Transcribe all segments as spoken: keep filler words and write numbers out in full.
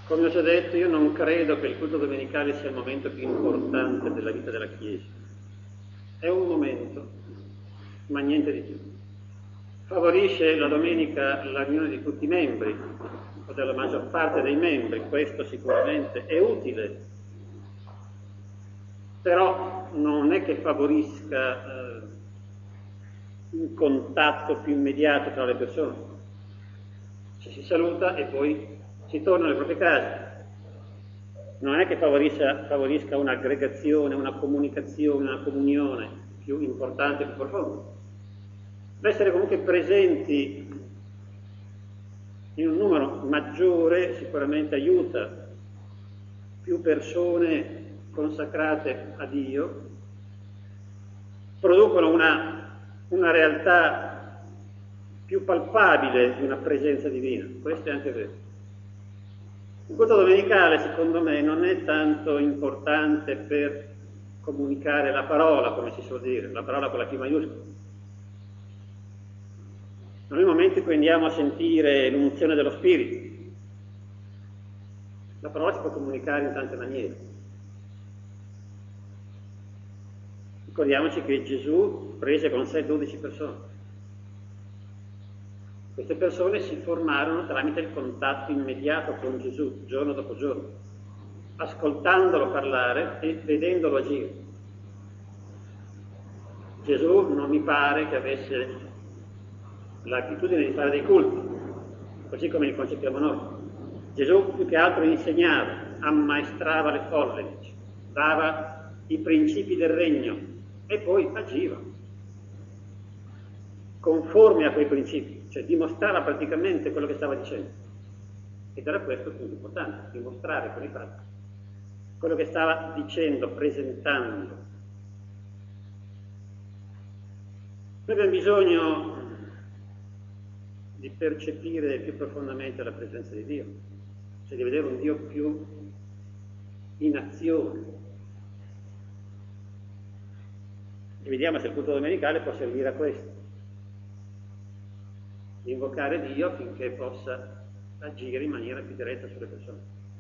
Come ho già detto, io non credo che il culto domenicale sia il momento più importante della vita della Chiesa. È un momento, ma niente di più. Favorisce la domenica la riunione di tutti i membri, o della maggior parte dei membri, questo sicuramente è utile, però non è che favorisca eh, un contatto più immediato tra le persone. Ci si saluta e poi si torna alle proprie case. Non è che favorisca, favorisca un'aggregazione, una comunicazione, una comunione più importante, più profonda. L'essere comunque presenti in un numero maggiore sicuramente aiuta. Più persone consacrate a Dio producono una, una realtà più palpabile di una presenza divina. Questo è anche vero. Il culto domenicale, secondo me, non è tanto importante per comunicare la parola, come si suol dire, la parola con la P maiuscola. Non è il momento in cui andiamo a sentire l'unzione dello Spirito. La parola si può comunicare in tante maniere. Ricordiamoci che Gesù prese con sé dodici persone. Queste persone si formarono tramite il contatto immediato con Gesù, giorno dopo giorno, ascoltandolo parlare e vedendolo agire. Gesù non mi pare che avesse l'abitudine di fare dei culti, così come li concepiamo noi. Gesù più che altro insegnava, ammaestrava le folle, dava i principi del regno e poi agiva conforme a quei principi, cioè dimostrava praticamente quello che stava dicendo. Ed era questo il punto importante, dimostrare con i fatti quello che stava dicendo, presentando. Noi abbiamo bisogno di percepire più profondamente la presenza di Dio, cioè di vedere un Dio più in azione. E vediamo se il culto domenicale può servire a questo. Di invocare Dio affinché possa agire in maniera più diretta sulle persone.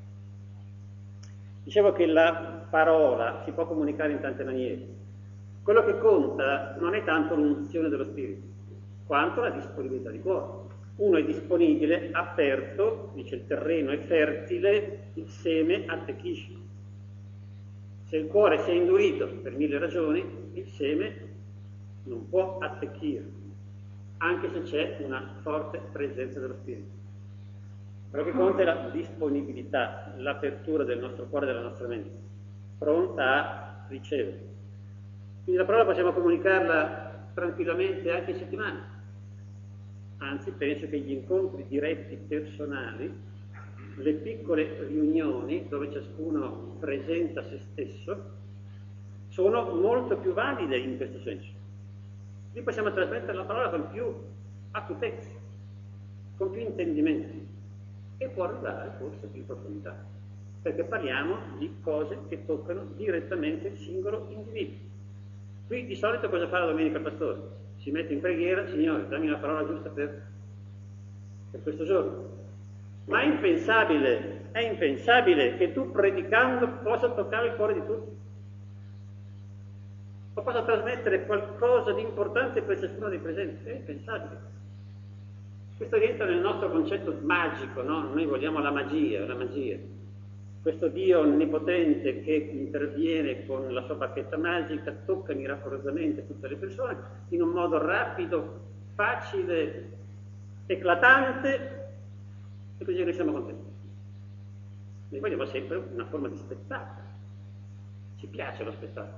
Dicevo che la parola si può comunicare in tante maniere. Quello che conta non è tanto l'unzione dello Spirito, quanto la disponibilità di cuore. Uno è disponibile, aperto, dice il terreno è fertile, il seme attecchisce. Se il cuore si è indurito per mille ragioni, il seme non può attecchire, anche se c'è una forte presenza dello Spirito. Quello che conta è la disponibilità, l'apertura del nostro cuore e della nostra mente, pronta a ricevere. Quindi la parola possiamo comunicarla tranquillamente anche in settimana. Anzi, penso che gli incontri diretti personali, le piccole riunioni dove ciascuno presenta se stesso, sono molto più valide in questo senso. Lì possiamo trasmettere la parola con più acutezza, con più intendimento e può arrivare forse più in profondità, perché parliamo di cose che toccano direttamente il singolo individuo. Qui di solito cosa fa la domenica il pastore? Si mette in preghiera, Signore, dammi la parola giusta per, per questo giorno. Ma è impensabile, è impensabile che tu predicando possa toccare il cuore di tutti, o possa trasmettere qualcosa di importante per ciascuno dei presenti. È impensabile. Questo rientra nel nostro concetto magico, no? Noi vogliamo la magia, la magia. Questo Dio onnipotente che interviene con la sua bacchetta magica, tocca miracolosamente tutte le persone in un modo rapido, facile, eclatante, e così noi siamo contenti. Noi vogliamo sempre una forma di spettacolo. Ci piace lo spettacolo.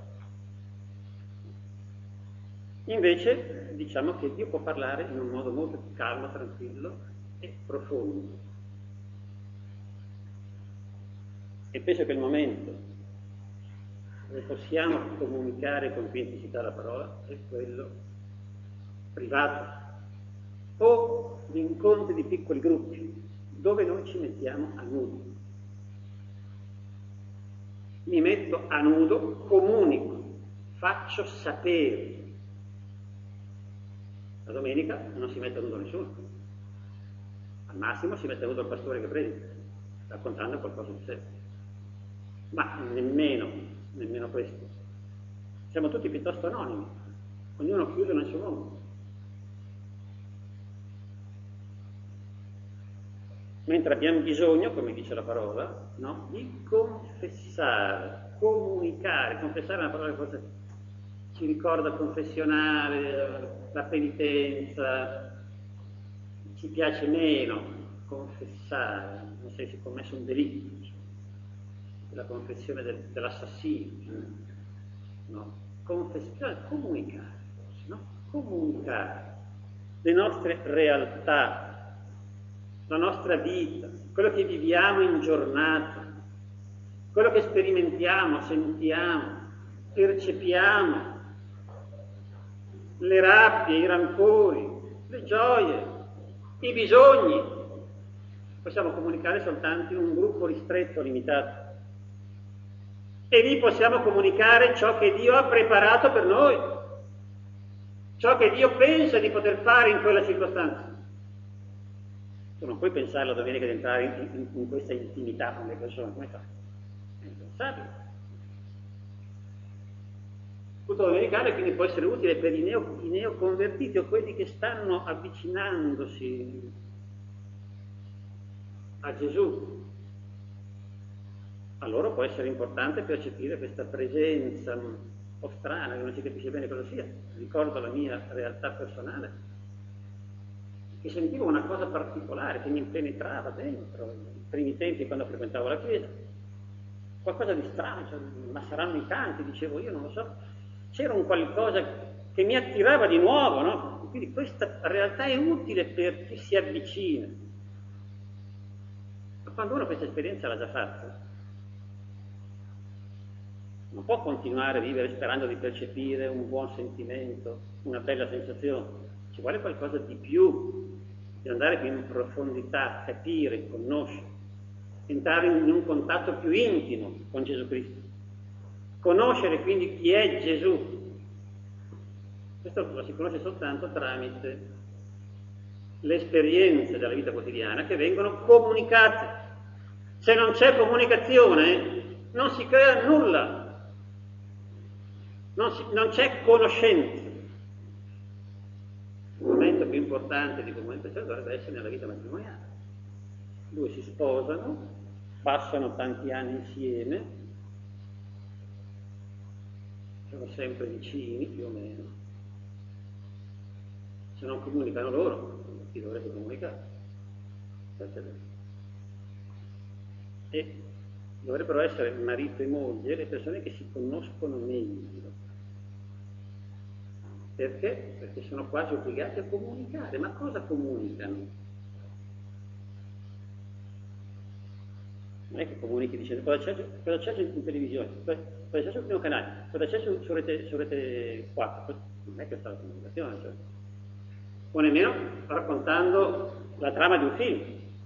Invece diciamo che Dio può parlare in un modo molto più calmo, tranquillo e profondo. E penso che il momento dove possiamo comunicare con più intensità la parola è quello privato o di incontri di piccoli gruppi dove noi ci mettiamo a nudo. Mi metto a nudo, comunico, faccio sapere. La domenica non si mette a nudo nessuno, al massimo si mette a nudo il pastore che predica. raccontando qualcosa di sé. Ma nemmeno, nemmeno questo. Siamo tutti piuttosto anonimi, ognuno chiuso nel suo mondo. Mentre abbiamo bisogno, come dice la parola, no? di confessare, comunicare. Confessare è una parola che forse ci ricorda il confessionale, la penitenza, ci piace meno confessare, non sei si è commesso un delitto, la confessione del, dell'assassino, no? Confessare, comunicare, no? Comunicare le nostre realtà, la nostra vita, quello che viviamo in giornata, quello che sperimentiamo, sentiamo, percepiamo, le rabbie, i rancori, le gioie, i bisogni. Possiamo comunicare soltanto in un gruppo ristretto, limitato. E lì possiamo comunicare ciò che Dio ha preparato per noi, ciò che Dio pensa di poter fare in quella circostanza. Tu non puoi pensare la domenica di entrare in, in, in questa intimità con le persone, come fai? È impensabile. Il culto domenicale quindi può essere utile per i, neo, i neoconvertiti o quelli che stanno avvicinandosi a Gesù. A loro può essere importante percepire questa presenza un po' strana, che non si capisce bene cosa sia. Ricordo la mia realtà personale, che sentivo una cosa particolare che mi penetrava dentro, i primi tempi quando frequentavo la chiesa, qualcosa di strano, cioè, ma saranno i canti, dicevo io, non lo so, c'era un qualcosa che mi attirava di nuovo, no? Quindi questa realtà è utile per chi si avvicina. Ma quando uno questa esperienza l'ha già fatta, non può continuare a vivere sperando di percepire un buon sentimento, una bella sensazione. Ci vuole qualcosa di più, di andare più in profondità, capire, conoscere, entrare in un contatto più intimo con Gesù Cristo. Conoscere quindi chi è Gesù. Questo lo si conosce soltanto tramite le esperienze della vita quotidiana che vengono comunicate. Se non c'è comunicazione, non si crea nulla. Non, si, non c'è conoscenza. Il momento più importante di comunicazione dovrebbe essere nella vita matrimoniale. Due si sposano, passano tanti anni insieme, sono sempre vicini più o meno. Se non comunicano loro, chi dovrebbe comunicare? E dovrebbero essere marito e moglie le persone che si conoscono meglio. Perché? Perché sono quasi obbligati a comunicare. Ma cosa comunicano? Non è che comunichi dicendo cosa c'è, cosa c'è in televisione, cosa c'è sul primo canale, cosa c'è su, su, rete, su rete quattro. Non è questa la comunicazione. Cioè. O nemmeno raccontando la trama di un film.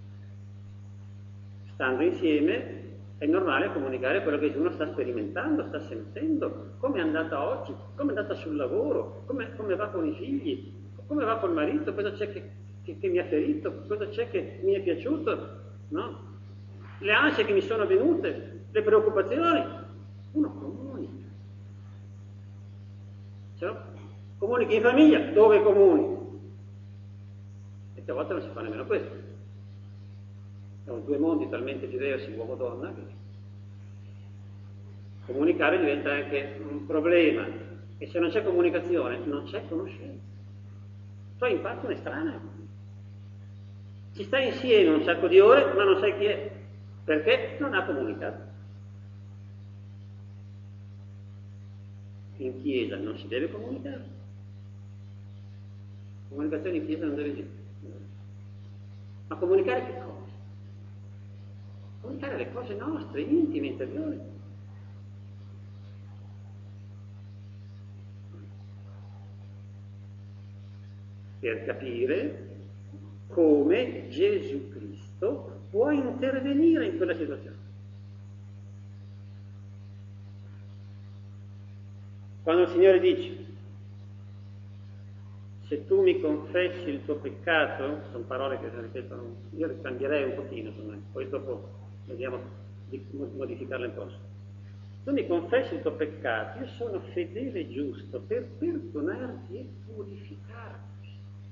Stando insieme è normale comunicare quello che uno sta sperimentando, sta sentendo, come è andata oggi, come è andata sul lavoro, come, come va con i figli, come va col marito, cosa c'è che, che, che mi ha ferito, cosa c'è che mi è piaciuto, no? Le ansie che mi sono venute, le preoccupazioni, uno comunica. Cioè, comunichi in famiglia, dove comunichi? E a volte non si fa nemmeno questo. Sono due mondi talmente diversi, uomo-donna, che comunicare diventa anche un problema. E se non c'è comunicazione, non c'è conoscenza. Tu hai imparato un estraneo. Ci stai insieme un sacco di ore, ma non sai chi è. Perché non ha comunicato. In chiesa non si deve comunicare. Comunicazione in chiesa non deve esistere. Ma comunicare che cosa? Comunicare le cose nostre, intime, interiori. Per capire come Gesù Cristo può intervenire in quella situazione. Quando il Signore dice, se tu mi confessi il tuo peccato, sono parole che si ripetono, io le cambierei un pochino, poi dopo vediamo di modificarla in posto. Tu mi confessi il tuo peccato, io sono fedele e giusto per perdonarti e purificarti,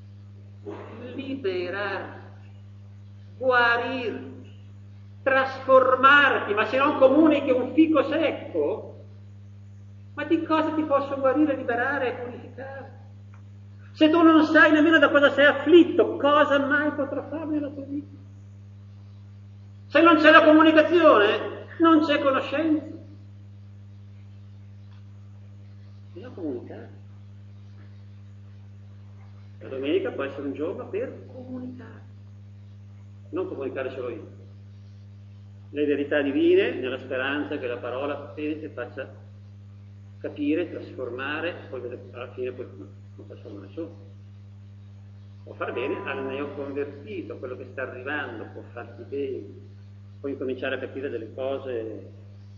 liberarti, guarirti, trasformarti. Ma se non comunichi un fico secco, ma di cosa ti posso guarire, liberare e purificare? Se tu non sai nemmeno da cosa sei afflitto, cosa mai potrò fare nella tua vita? Se non c'è la comunicazione, non c'è conoscenza. Bisogna comunicare. La domenica può essere un giorno per comunicare, non comunicare solo io. Le verità divine, nella speranza che la parola pensi e faccia capire, trasformare, poi alla fine poi non trasforma nessuno. Può far bene al neoconvertito, quello che sta arrivando, può farti bene, puoi incominciare a capire delle cose,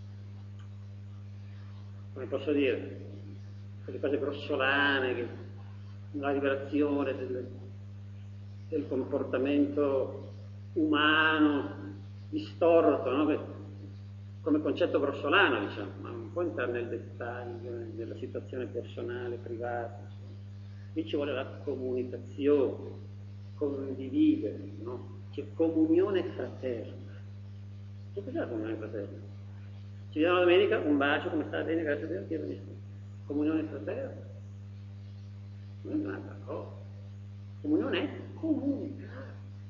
come posso dire, quelle cose grossolane, che, la liberazione del, del comportamento umano distorto, no? Che, come concetto grossolano, diciamo, ma non può entrare nel dettaglio, nella situazione personale, privata. Insomma. Lì ci vuole la comunicazione, condividere, no? C'è comunione fraterna. Che cos'è la comunione fraterna? Ci vediamo la domenica, un bacio, come sta bene, grazie a Dio, che benissimo. Comunione fraterna. Non è un'altra cosa. Comunione è comunicare.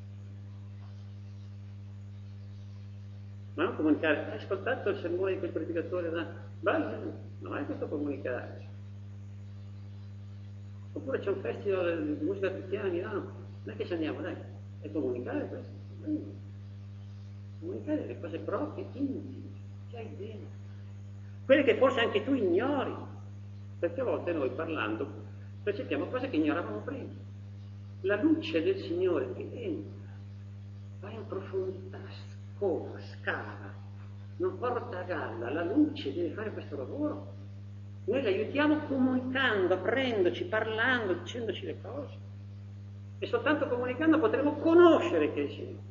Ma non comunicare, hai ascoltato il sermone di quel predicatore? Bello, non è questo comunicare. Oppure c'è un festival di musica cristiana a Milano, non è che ci andiamo, dai, è comunicare questo. Comunicare le cose proprie, intime, che hai dentro. Quelle che forse anche tu ignori, perché a volte noi parlando percepiamo cose che ignoravamo prima. La luce del Signore che entra, va in profondità, scova, scava, non porta a galla, la luce deve fare questo lavoro. Noi l'aiutiamo comunicando, aprendoci, parlando, dicendoci le cose. E soltanto comunicando potremo conoscere che è il Signore.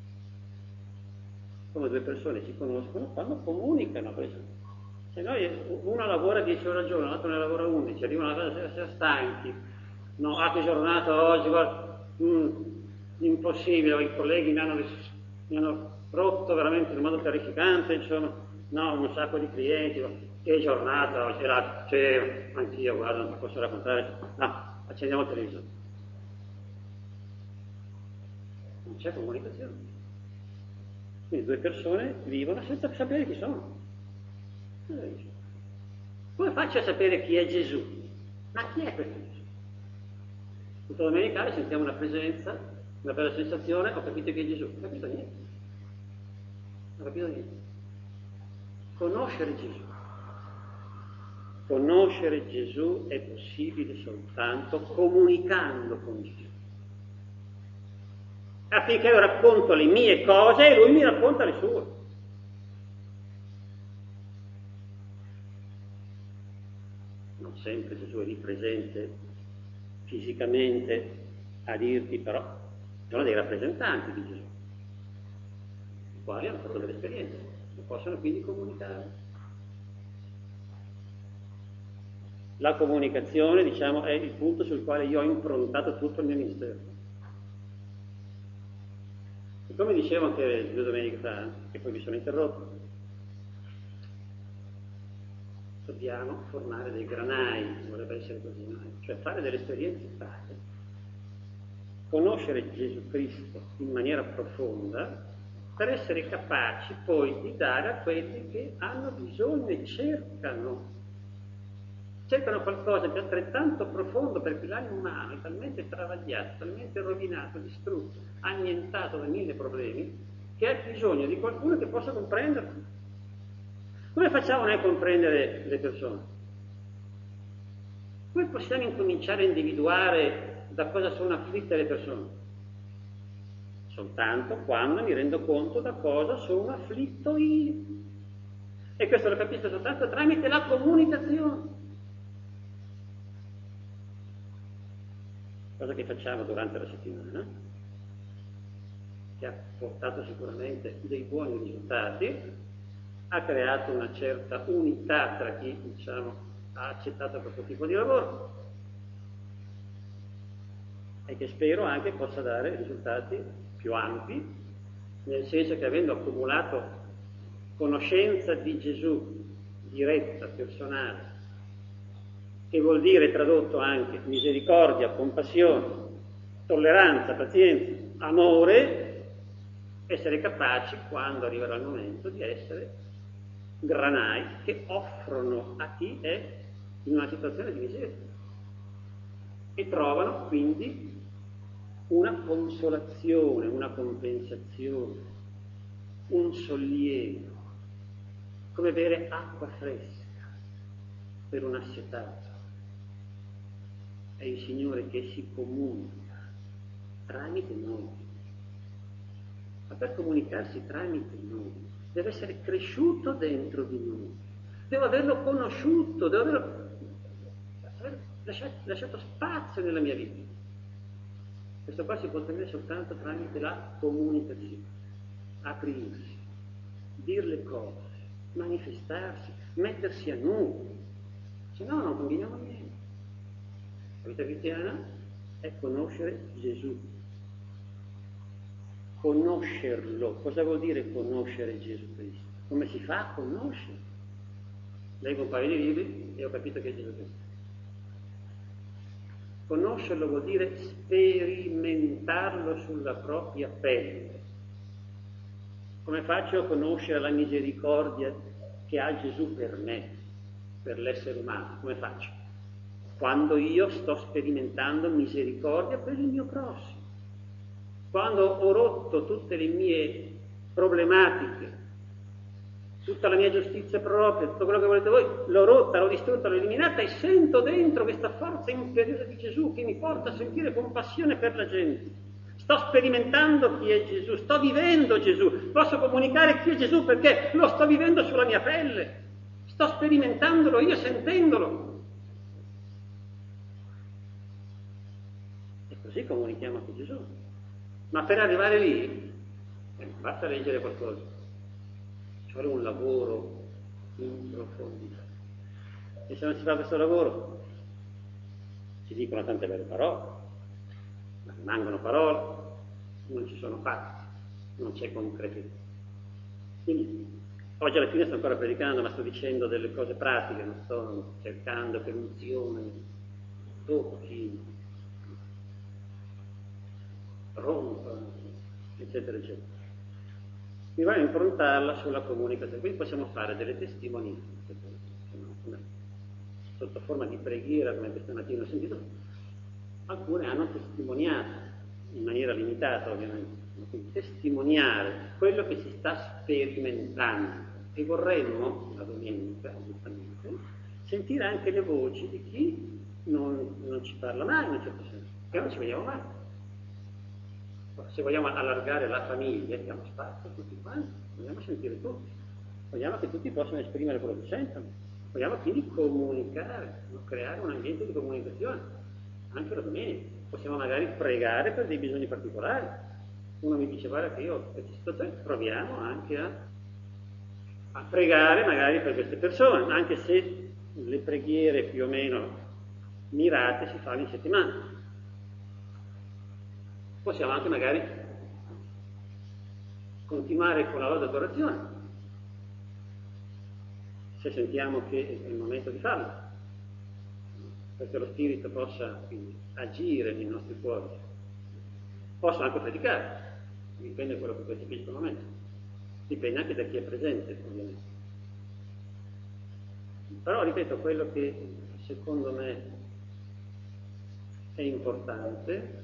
Come due persone si conoscono quando comunicano. Se noi uno lavora dieci ore al giorno, l'altro ne lavora undici, arrivano alla sera, sera stanchi, no, ah che giornata oggi, guarda, mm, impossibile, i colleghi mi hanno, mi hanno rotto veramente in modo terrificante, insomma, no, un sacco di clienti, che giornata oggi, era, cioè, anch'io, guarda, non ti posso raccontare, no, accendiamo il televisore. Non c'è comunicazione. Quindi due persone vivono senza sapere chi sono. Come faccio a sapere chi è Gesù? Ma chi è questo Gesù? Tutta domenicale sentiamo una presenza, una bella sensazione, ho capito chi è Gesù. Non ho capito niente. Non ho capito niente. Conoscere Gesù. Conoscere Gesù è possibile soltanto comunicando con Gesù. Affinché io racconto le mie cose e lui mi racconta le sue. Non sempre Gesù è lì presente fisicamente a dirti, però sono dei rappresentanti di Gesù, i quali hanno fatto delle esperienze e possono quindi comunicare. La comunicazione, diciamo, è il punto sul quale io ho improntato tutto il mio ministero. E come dicevo anche due domeniche fa, che poi mi sono interrotto, dobbiamo formare dei granai, dovrebbe essere così, no? Cioè fare delle esperienze tali, conoscere Gesù Cristo in maniera profonda, per essere capaci poi di dare a quelli che hanno bisogno e cercano, cercano qualcosa di altrettanto profondo, perché l'animo umano è talmente travagliato, talmente rovinato, distrutto, annientato da mille problemi, che ha bisogno di qualcuno che possa comprenderlo. Come facciamo noi a comprendere le persone? Come possiamo incominciare a individuare da cosa sono afflitte le persone? Soltanto quando mi rendo conto da cosa sono afflitto io. E questo lo capisco soltanto tramite la comunicazione. Cosa che facciamo durante la settimana. che ha portato sicuramente dei buoni risultati, ha creato una certa unità tra chi, diciamo, ha accettato questo tipo di lavoro e che spero anche possa dare risultati più ampi, nel senso che avendo accumulato conoscenza di Gesù diretta, personale, che vuol dire tradotto anche misericordia, compassione, tolleranza, pazienza, amore, essere capaci, quando arriverà il momento, di essere granai che offrono a chi è in una situazione di miseria e trovano quindi una consolazione, una compensazione, un sollievo, come bere acqua fresca per un assetato. È il Signore che si comunica tramite noi, ma per comunicarsi tramite noi deve essere cresciuto dentro di noi, devo averlo conosciuto, devo averlo aver lasciato, lasciato spazio nella mia vita. Questo qua si può ottenere soltanto tramite la comunicazione, aprirsi, dire le cose, manifestarsi, mettersi a nudo, se no non combiniamo niente. La vita cristiana è conoscere Gesù. Conoscerlo. Cosa vuol dire conoscere Gesù Cristo? Come si fa a conoscere? Leggo un paio di libri e ho capito che è Gesù Cristo. Conoscerlo vuol dire sperimentarlo sulla propria pelle. Come faccio a conoscere la misericordia che ha Gesù per me, per l'essere umano? Come faccio? Quando io sto sperimentando misericordia per il mio prossimo. Quando ho rotto tutte le mie problematiche, tutta la mia giustizia propria, tutto quello che volete voi, l'ho rotta, l'ho distrutta, l'ho eliminata e sento dentro questa forza imperiosa di Gesù che mi porta a sentire compassione per la gente. Sto sperimentando chi è Gesù, sto vivendo Gesù, posso comunicare chi è Gesù perché lo sto vivendo sulla mia pelle, sto sperimentandolo io, sentendolo. E così comunichiamo con Gesù. Ma per arrivare lì, eh, basta leggere qualcosa, ci vuole un lavoro in profondità. E se non si fa questo lavoro, si dicono tante belle parole, ma rimangono parole, non ci sono fatti, non c'è concretezza. Quindi, oggi alla fine sto ancora predicando, ma sto dicendo delle cose pratiche, non sto cercando che l'unzione tocchi, rompa, eccetera, eccetera. Mi voglio improntarla sulla comunicazione, quindi possiamo fare delle testimonianze, sotto forma di preghiera, come questa mattina ho sentito, alcune hanno testimoniato, in maniera limitata ovviamente, quindi testimoniare quello che si sta sperimentando e vorremmo, la domenica, giustamente, sentire anche le voci di chi non, non ci parla mai in un certo senso, che non ci vediamo mai. Se vogliamo allargare la famiglia, diamo spazio a tutti quanti, vogliamo sentire tutti, vogliamo che tutti possano esprimere quello che sentono, vogliamo quindi comunicare, creare un ambiente di comunicazione, anche la domenica. Possiamo magari pregare per dei bisogni particolari. Uno mi dice, guarda che io ho questa situazione, proviamo anche a, a pregare magari per queste persone, anche se le preghiere più o meno mirate si fanno in settimana. Possiamo anche magari continuare con la lode d'adorazione, se sentiamo che è il momento di farlo, perché lo Spirito possa quindi agire nei nostri cuori. Posso anche predicare, dipende da quello che percepisco al momento, dipende anche da chi è presente, ovviamente. Però, ripeto, quello che secondo me è importante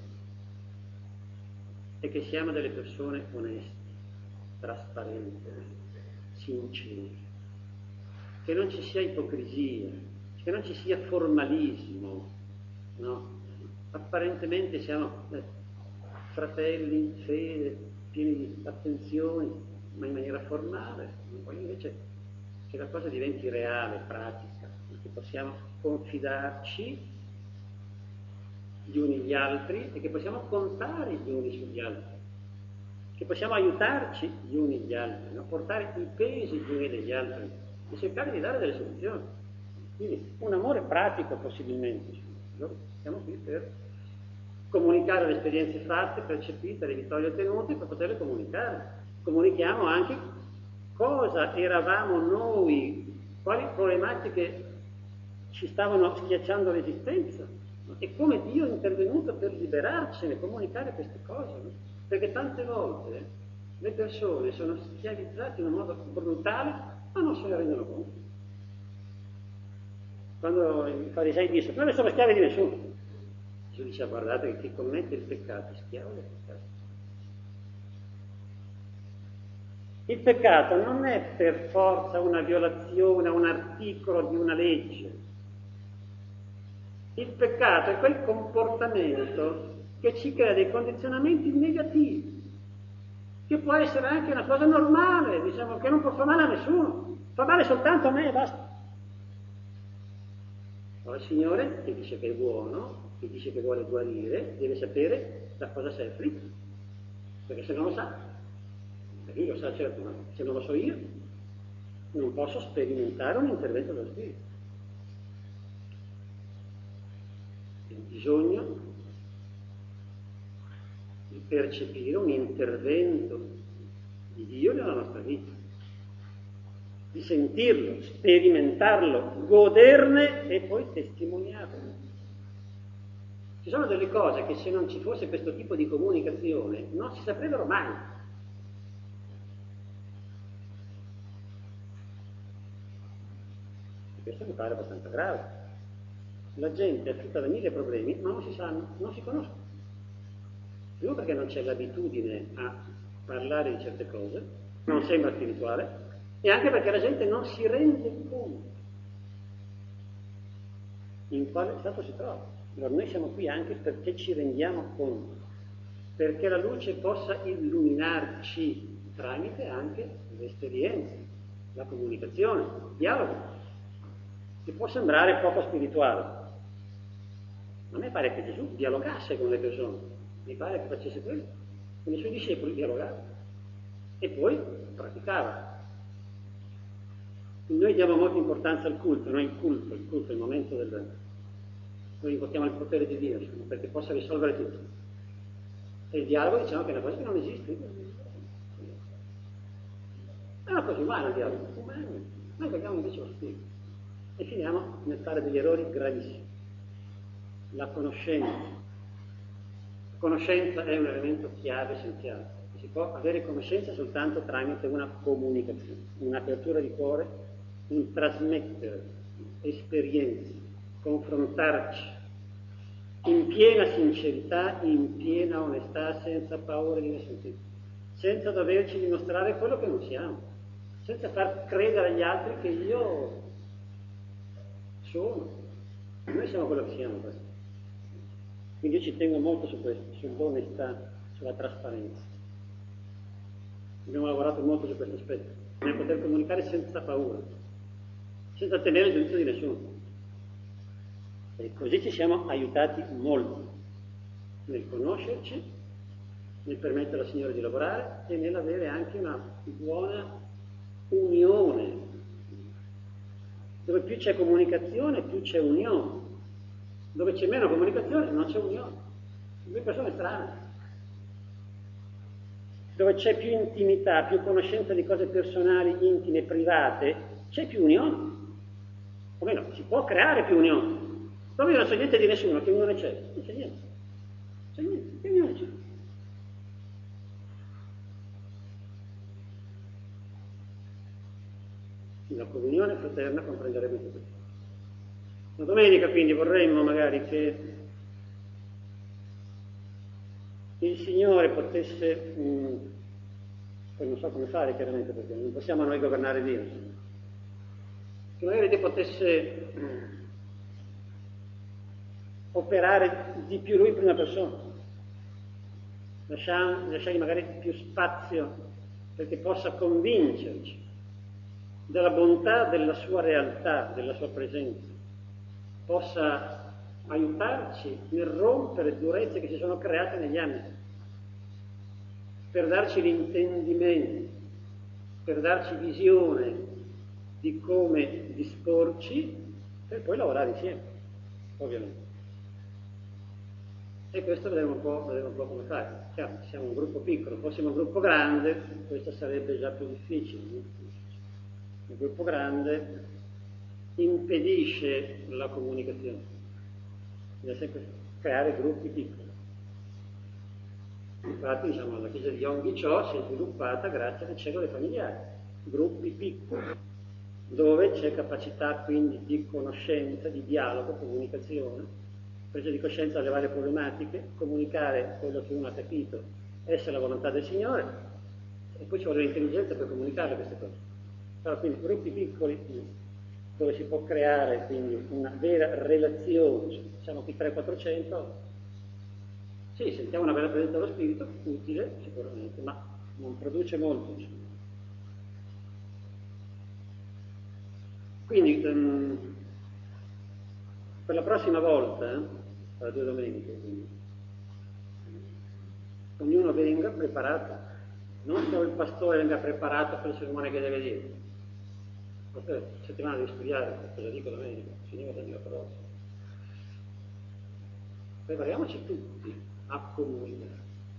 è che siamo delle persone oneste, trasparenti, sincere, che non ci sia ipocrisia, che non ci sia formalismo, no? Apparentemente siamo eh, fratelli in fede, pieni di attenzioni, ma in maniera formale, poi invece che la cosa diventi reale, pratica, che possiamo confidarci gli uni gli altri e che possiamo contare gli uni sugli altri, che che possiamo aiutarci gli uni gli altri, no? Portare i pesi gli uni degli altri e cercare di dare delle soluzioni. Quindi un amore pratico possibilmente. Noi siamo qui per comunicare le esperienze fatte, percepite, le vittorie ottenute, per poterle comunicare. Comunichiamo anche cosa eravamo noi, quali problematiche ci stavano schiacciando l'esistenza, no? E come Dio è intervenuto per liberarcene, comunicare queste cose, no? Perché tante volte le persone sono schiavizzate in un modo brutale, ma non se ne rendono conto. Quando i farisei dissero, noi non siamo schiavi di nessuno, Gesù diceva, guardate che chi commette il peccato è schiavo del peccato. Il peccato non è per forza una violazione a un articolo di una legge. Il peccato è quel comportamento che ci crea dei condizionamenti negativi, che può essere anche una cosa normale, diciamo, che non può fare male a nessuno, fa male soltanto a me e basta. Poi il Signore, che dice che è buono, che dice che vuole guarire, deve sapere da cosa sei afflitto, perché se non lo sa, perché lui lo sa certo, ma se non lo so io, non posso sperimentare un intervento dello Spirito. C'è bisogno di percepire un intervento di Dio nella nostra vita, di sentirlo, sperimentarlo, goderne e poi testimoniarlo. Ci sono delle cose che se non ci fosse questo tipo di comunicazione non si saprebbero mai. E questo mi pare abbastanza grave. La gente è afflitta da mille problemi, ma non si sanno, non si conoscono. Primo perché non c'è l'abitudine a parlare di certe cose, non sembra spirituale, e anche perché la gente non si rende conto in quale stato si trova. Allora noi siamo qui anche perché ci rendiamo conto, perché la luce possa illuminarci tramite anche le esperienze, la comunicazione, il dialogo, che può sembrare poco spirituale. A me pare che Gesù dialogasse con le persone, mi pare che facesse quello, con i suoi discepoli dialogava e poi praticava. Noi diamo molta importanza al culto, no? Il culto, il culto è il momento del... Noi invochiamo il potere di Dio, diciamo, perché possa risolvere tutto. E il dialogo diciamo che è una cosa che non esiste. È una cosa umana il dialogo, umano. Noi vogliamo invece lo spirito. E finiamo nel fare degli errori gravissimi. La conoscenza. La conoscenza è un elemento chiave, essenziale. Si può avere conoscenza soltanto tramite una comunicazione, un'apertura di cuore, un trasmettere esperienze, confrontarci in piena sincerità, in piena onestà, senza paura di nessun tipo, senza doverci dimostrare quello che non siamo, senza far credere agli altri che io sono. Noi siamo quello che siamo. Questo. Quindi io ci tengo molto su questo, sull'onestà, sulla trasparenza. Abbiamo lavorato molto su questo aspetto, nel poter comunicare senza paura, senza temere il giudizio di nessuno. E così ci siamo aiutati molto nel conoscerci, nel permettere al Signore di lavorare e nell'avere anche una buona unione. Dove più c'è comunicazione, più c'è unione. Dove c'è meno comunicazione, non c'è unione. Due persone strane. Dove c'è più intimità, più conoscenza di cose personali, intime, private, c'è più unione. O meno, si può creare più unione. Dove io non so niente di nessuno, che unione c'è? Non c'è niente. Non c'è niente, che unione c'è? La comunione fraterna comprenderebbe tutto questo. La domenica quindi vorremmo magari che il Signore potesse, mh, poi non so come fare chiaramente perché non possiamo noi governare Dio, che magari Dio potesse mh, operare di più Lui in prima persona, lasciargli magari più spazio perché possa convincerci della bontà della sua realtà, della sua presenza, possa aiutarci nel rompere durezze che si sono create negli anni. per darci l'intendimento, per darci visione di come disporci, per poi lavorare insieme, ovviamente. E questo vedremo un po', vedremo un po' come fare. Chiaro, siamo un gruppo piccolo, fossimo un gruppo grande, questo sarebbe già più difficile. Un gruppo grande impedisce la comunicazione, bisogna sempre creare gruppi piccoli. Infatti, diciamo, la chiesa di Yonggi-cho si è sviluppata grazie alle cellule familiari, gruppi piccoli, dove c'è capacità quindi di conoscenza, di dialogo, comunicazione, presa di coscienza delle varie problematiche, comunicare quello che uno ha capito, essere la volontà del Signore, e poi ci vuole l'intelligenza per comunicare queste cose. Però quindi gruppi piccoli dove si può creare quindi una vera relazione, siamo qui trecento quattrocento, sì, sentiamo una bella presenza dello spirito, utile sicuramente, ma non produce molto. Quindi um, per la prossima volta, eh, tra due domeniche, quindi, ognuno venga preparato, non solo il pastore venga preparato per il sermone che deve dire. Questa settimana devi studiare cosa dico domenica, finiva la mia parola. Prepariamoci tutti a comunicare,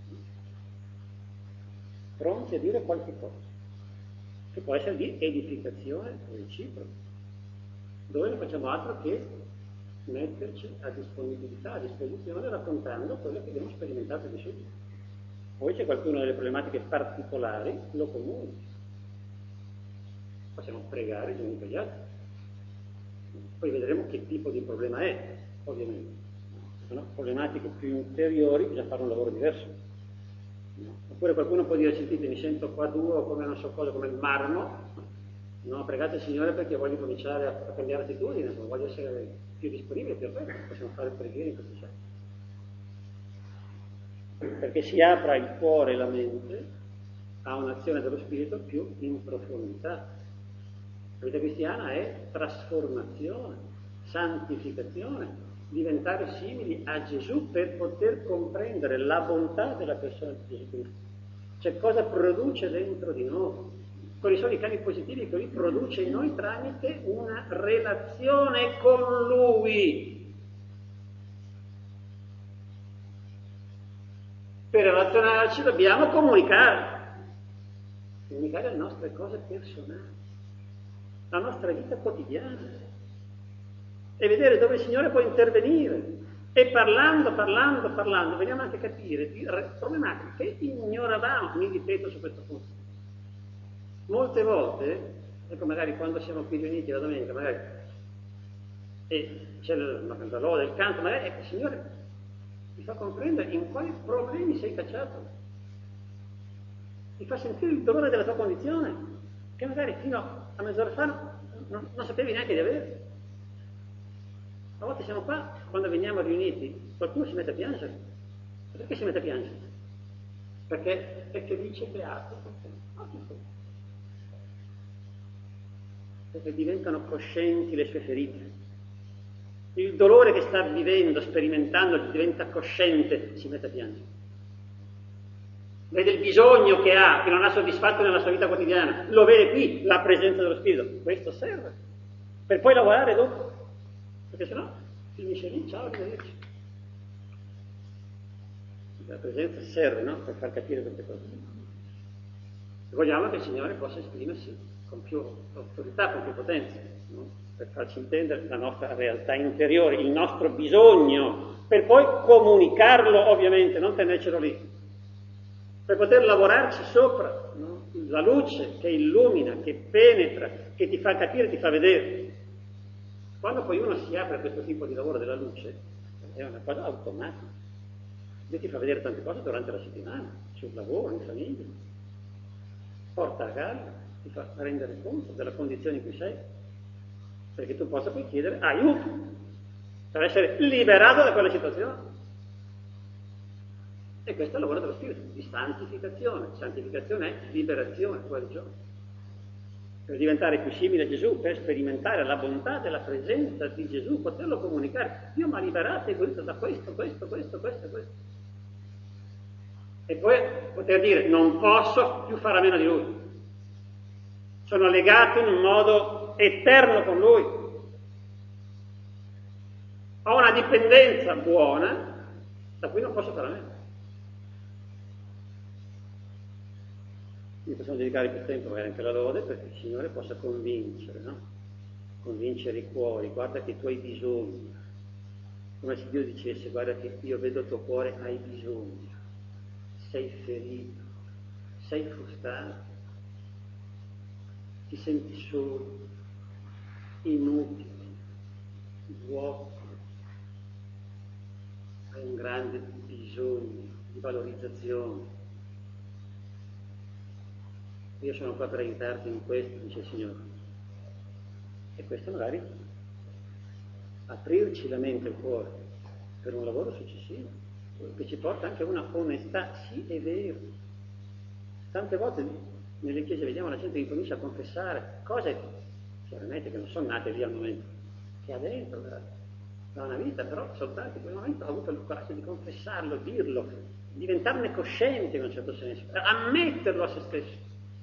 pronti a dire qualche cosa, che può essere di edificazione reciproca, dove non facciamo altro che metterci a disponibilità, a disposizione, raccontando quello che abbiamo sperimentato di subito. Poi c'è qualcuno delle problematiche particolari, lo comunica. Possiamo pregare gli uni per gli altri. Poi vedremo che tipo di problema è, ovviamente. Se sono problematiche più interiori, bisogna fare un lavoro diverso. No? Oppure qualcuno può dire, sentite, mi sento qua duro, come non so cosa, come il marmo. No, pregate il Signore perché voglio cominciare a, a cambiare attitudine, voglio essere più disponibile, più aperto. Possiamo fare preghiere in questo senso. Perché si apra il cuore e la mente a un'azione dello Spirito più in profondità. La vita cristiana è trasformazione, santificazione, diventare simili a Gesù per poter comprendere la bontà della persona di Gesù Cristo. Cioè cosa produce dentro di noi, quali sono i cambi positivi che Lui produce in noi tramite una relazione con Lui. Per relazionarci dobbiamo comunicare, comunicare le nostre cose personali, la nostra vita quotidiana, e vedere dove il Signore può intervenire. E parlando, parlando, parlando, veniamo anche a capire di problematiche che ignoravamo, mi ripeto su questo punto. Molte volte, ecco magari quando siamo qui riuniti la domenica, magari, e c'è la, la lode, il canto, magari, ecco, il Signore ti fa comprendere in quali problemi sei cacciato, ti fa sentire il dolore della tua condizione, che magari fino a mezz'ora fa non, non, non sapevi neanche di avere. A volte siamo qua, quando veniamo riuniti, qualcuno si mette a piangere. Perché si mette a piangere? Perché, perché dice beato, perché diventano coscienti le sue ferite. Il dolore che sta vivendo, sperimentando, diventa cosciente, si mette a piangere. Vede il bisogno che ha, che non ha soddisfatto nella sua vita quotidiana, lo vede qui, la presenza dello Spirito. Questo serve, per poi lavorare dopo. Perché sennò finisce lì, ciao, arrivederci. La presenza serve, no? Per far capire queste cose. E vogliamo che il Signore possa esprimersi con più autorità, con più potenza, no? Per farci intendere la nostra realtà interiore, il nostro bisogno, per poi comunicarlo, ovviamente, non tenercelo lì, per poter lavorarci sopra, no? La luce che illumina, che penetra, che ti fa capire, ti fa vedere. Quando poi uno si apre a questo tipo di lavoro della luce, è una cosa automatica. Dio ti fa vedere tante cose durante la settimana, sul lavoro, in famiglia. Porta a galla, ti fa rendere conto della condizione in cui sei, perché tu possa poi chiedere aiuto per essere liberato da quella situazione. E questo è il lavoro dello Spirito, di santificazione. Santificazione è liberazione, guarigione. Per diventare più simile a Gesù, per sperimentare la bontà della presenza di Gesù, poterlo comunicare. Dio mi ha liberato e guarito da questo, questo, questo, questo, questo. E poi poter dire non posso più fare a meno di lui. Sono legato in un modo eterno con lui. Ho una dipendenza buona da cui non posso fare a meno. Quindi possiamo dedicare più tempo magari anche alla lode perché il Signore possa convincere, no? Convincere i cuori, guarda che tu hai bisogno. Come se Dio dicesse, guarda che io vedo il tuo cuore, hai bisogno. Sei ferito, sei frustrato, ti senti solo, inutile, vuoto, hai un grande bisogno di valorizzazione. Io sono qua per aiutarti in questo, dice il Signore. E questo magari aprirci la mente e il cuore per un lavoro successivo, che ci porta anche a una onestà, sì è vero. Tante volte nelle chiese vediamo la gente che comincia a confessare cose chiaramente che non sono nate lì al momento, che ha dentro da, da una vita, però soltanto in quel momento ha avuto il coraggio di confessarlo, dirlo, diventarne cosciente in un certo senso, ammetterlo a se stesso.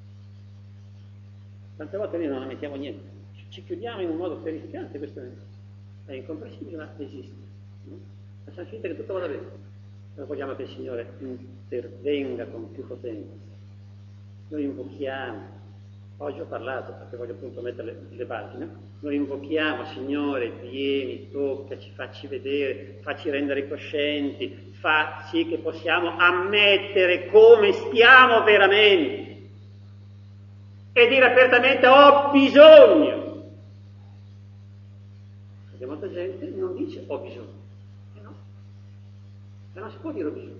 Tante volte noi non ammettiamo niente, ci chiudiamo in un modo terrificante, questo è incomprensibile, ma esiste. Facciamo finta che tutto vada bene, noi vogliamo che il Signore intervenga con più potenza. Noi invochiamo, oggi ho parlato perché voglio appunto mettere le, le basi, no? Noi invochiamo, Signore, vieni, toccaci, facci vedere, facci rendere coscienti, fa sì che possiamo ammettere come stiamo veramente e dire apertamente ho bisogno. Perché molta gente non dice ho bisogno, e no, e non si può dire ho bisogno.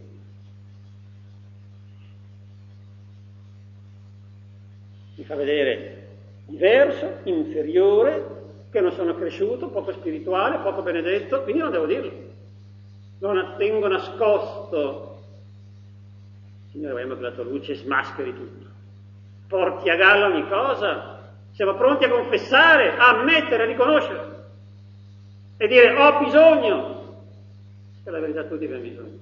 Mi fa vedere diverso, inferiore, che non sono cresciuto, poco spirituale, poco benedetto, quindi non devo dirlo. Non tengo nascosto. Signore, vogliamo che la tua luce smascheri tutto. Porti a galla ogni cosa. Siamo pronti a confessare, a ammettere, a riconoscere. E dire ho bisogno. Per la verità tutti abbiamo bisogno.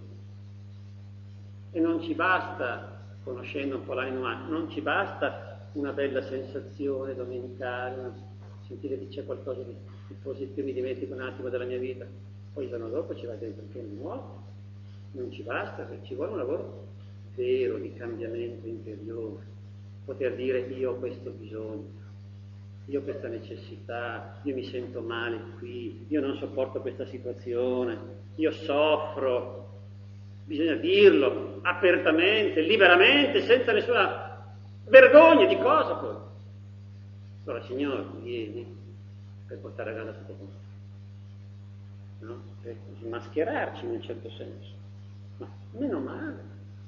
E non ci basta, conoscendo un po' l'anima umana, non ci basta una bella sensazione domenicale, sentire che c'è qualcosa di, di positivo, mi dimentico un attimo della mia vita, poi il giorno dopo ci va dentro che mi nuovo, non ci basta, perché ci vuole un lavoro vero di cambiamento interiore, poter dire io ho questo bisogno, io ho questa necessità, io mi sento male qui, io non sopporto questa situazione, io soffro, bisogna dirlo apertamente, liberamente, senza nessuna vergogna di cosa poi? Allora, Signore, vieni per portare a galla tutto questo, no? Per smascherarci in un certo senso, ma meno male.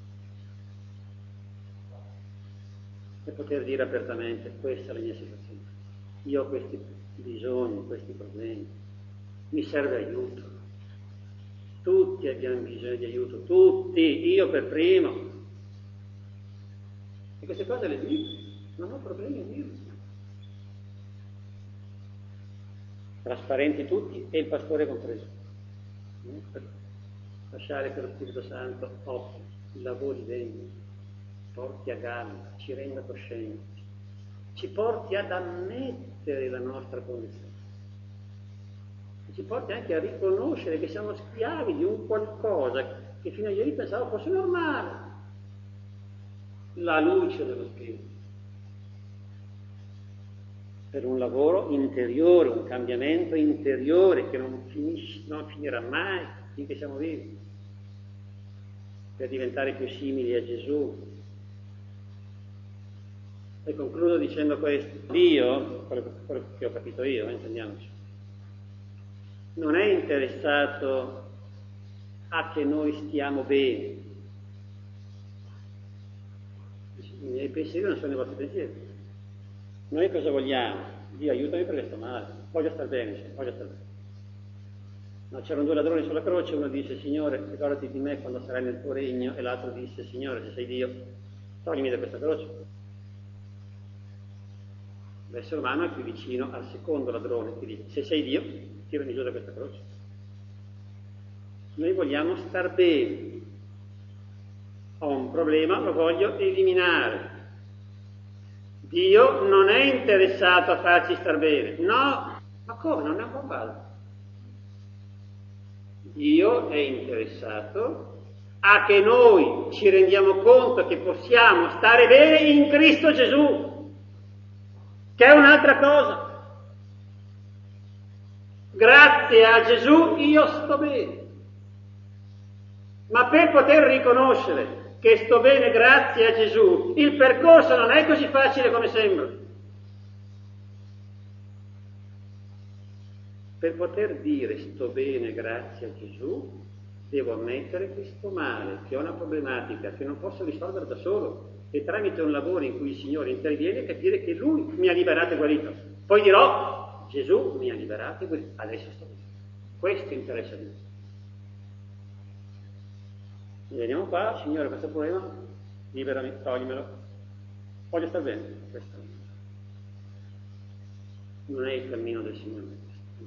E poter dire apertamente, questa è la mia situazione, io ho questi bisogni, questi problemi, mi serve aiuto. Tutti abbiamo bisogno di aiuto, tutti, io per primo. E queste cose le dico, non ho problemi a dirle. Trasparenti tutti e il pastore compreso. Per lasciare che lo Spirito Santo operi, lavori dentro, porti a galla, ci renda coscienti, ci porti ad ammettere la nostra condizione, ci porti anche a riconoscere che siamo schiavi di un qualcosa che fino a ieri pensavo fosse normale. La luce dello Spirito, per un lavoro interiore, un cambiamento interiore che non, finisce, non finirà mai finché siamo vivi, per diventare più simili a Gesù. E concludo dicendo questo: Dio, quello che ho capito io, intendiamoci, non è interessato a che noi stiamo bene. I miei pensieri non sono i vostri pensieri. Noi cosa vogliamo? Dio aiutami perché sto male, voglio star bene, cioè, voglio star bene. No, c'erano due ladroni sulla croce, uno disse Signore, ricordati di me quando sarai nel tuo regno, e l'altro disse Signore, se sei Dio, toglimi da questa croce. L'essere umano è più vicino al secondo ladrone che dice se sei Dio, tirami giù da questa croce. Noi vogliamo star bene. ho un problema, lo voglio eliminare. Dio non è interessato a farci star bene. No, ma come? Non è un buon padre. Dio è interessato a che noi ci rendiamo conto che possiamo stare bene in Cristo Gesù, che è un'altra cosa. Grazie a Gesù io sto bene. Ma per poter riconoscere che sto bene grazie a Gesù, il percorso non è così facile come sembra. Per poter dire sto bene grazie a Gesù, devo ammettere che sto male, che ho una problematica, che non posso risolvere da solo, e tramite un lavoro in cui il Signore interviene capire che Lui mi ha liberato e guarito. Poi dirò, Gesù mi ha liberato e guarito, adesso sto bene. Questo interessa di me. Veniamo qua, Signore, questo problema, liberami, toglimelo. Voglio star bene. Questo non è il cammino del Signore. No.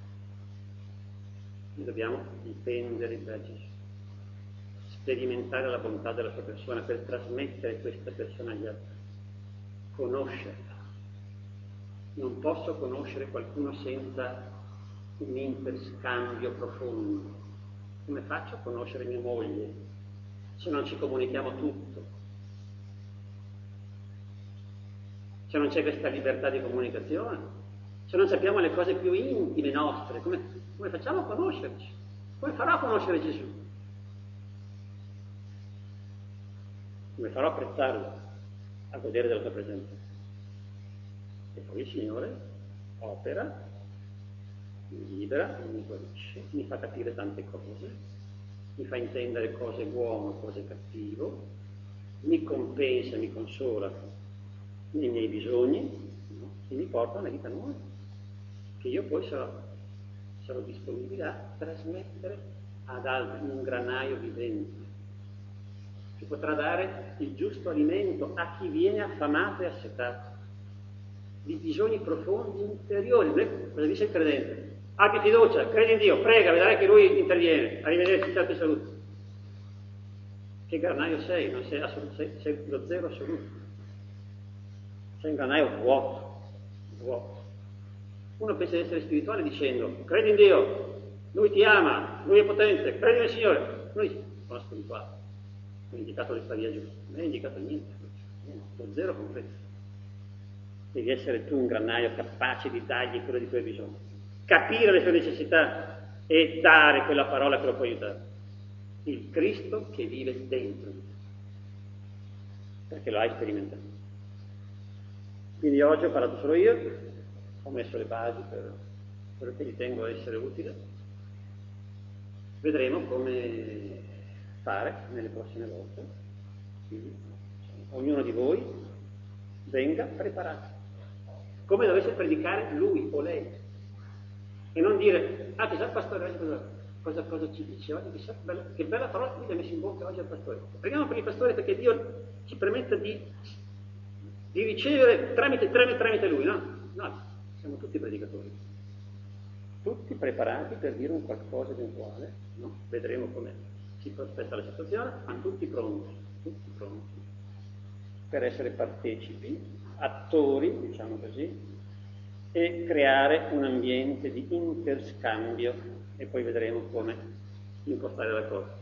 Noi dobbiamo dipendere da Gesù, sperimentare la bontà della sua persona per trasmettere questa persona agli altri, conoscerla. Non posso conoscere qualcuno senza un interscambio profondo. Come faccio a conoscere mia moglie se non ci comunichiamo tutto? Se non c'è questa libertà di comunicazione? Se non sappiamo le cose più intime nostre, come, come facciamo a conoscerci? Come farò a conoscere Gesù? Come farò a apprezzarlo, a godere della sua presenza? E poi il Signore opera, mi libera, mi guarisce, mi fa capire tante cose, mi fa intendere cosa è buono, cosa è cattivo, mi compensa, mi consola nei miei bisogni, no? E mi porta a una vita nuova, che io poi sarò, sarò disponibile a trasmettere ad altri, un granaio vivente, che potrà dare il giusto alimento a chi viene affamato e assetato di bisogni profondi interiori. Cosa dice il credente? Abbi fiducia, credi in Dio, prega, vedrai che Lui interviene. Arrivederci, ciao, ti saluto. Che granaio sei? Non sei, assolut- sei, sei lo zero assoluto. Sei un granaio vuoto, vuoto. Uno pensa di essere spirituale dicendo, credi in Dio, Lui ti ama, Lui è potente, credi nel Signore. Noi sono spirituali. Mi ha indicato la via giusta, non mi ha indicato niente, niente, lo zero completo. Devi essere tu un granaio capace di dargli quello di cui hai bisogno, capire le sue necessità e dare quella parola che lo può aiutare. Il Cristo che vive dentro di te, perché lo hai sperimentato. Quindi oggi ho parlato solo io, ho messo le basi per quello che ritengo essere utile. Vedremo come fare nelle prossime volte. Quindi, ognuno di voi venga preparato, come dovesse predicare lui o lei, e non dire, ah, chissà il pastore cosa, cosa, cosa ci diceva, chissà che bella, che bella parola che mi ha messo in bocca oggi al pastore. Preghiamo per il pastore perché Dio ci permetta di, di ricevere tramite, tramite, tramite lui, no? No, siamo tutti predicatori, tutti preparati per dire un qualcosa eventuale, no? Vedremo come si prospetta la situazione, ma tutti pronti, tutti pronti per essere partecipi, attori, diciamo così, e creare un ambiente di interscambio, e poi vedremo come impostare la cosa.